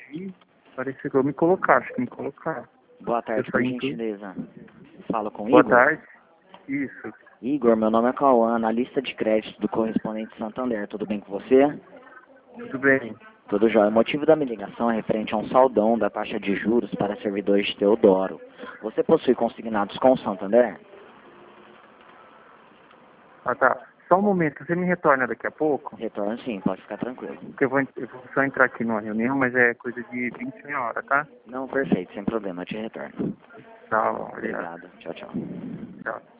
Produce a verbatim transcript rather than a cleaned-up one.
Ih, parece que eu me colocar, acho que me colocar. Boa tarde, Eu por saí em tudo. gentileza. Falo com Boa Igor. tarde. Isso. Igor, meu nome é Cauã, na lista de crédito do correspondente Santander. Tudo bem com você? Tudo bem. Tudo jóia. O motivo da minha ligação é referente a um saldão da taxa de juros para servidores de Teodoro. Você possui consignados com o Santander? Ah, tá. Só um momento, você me retorna daqui a pouco? Retorno sim, pode ficar tranquilo. Porque eu vou, eu vou só entrar aqui numa reunião, mas é coisa de vinte meia hora, tá? Não, perfeito, sem problema, eu te retorno. Tá, obrigado. Obrigado, tchau, tchau. Tchau.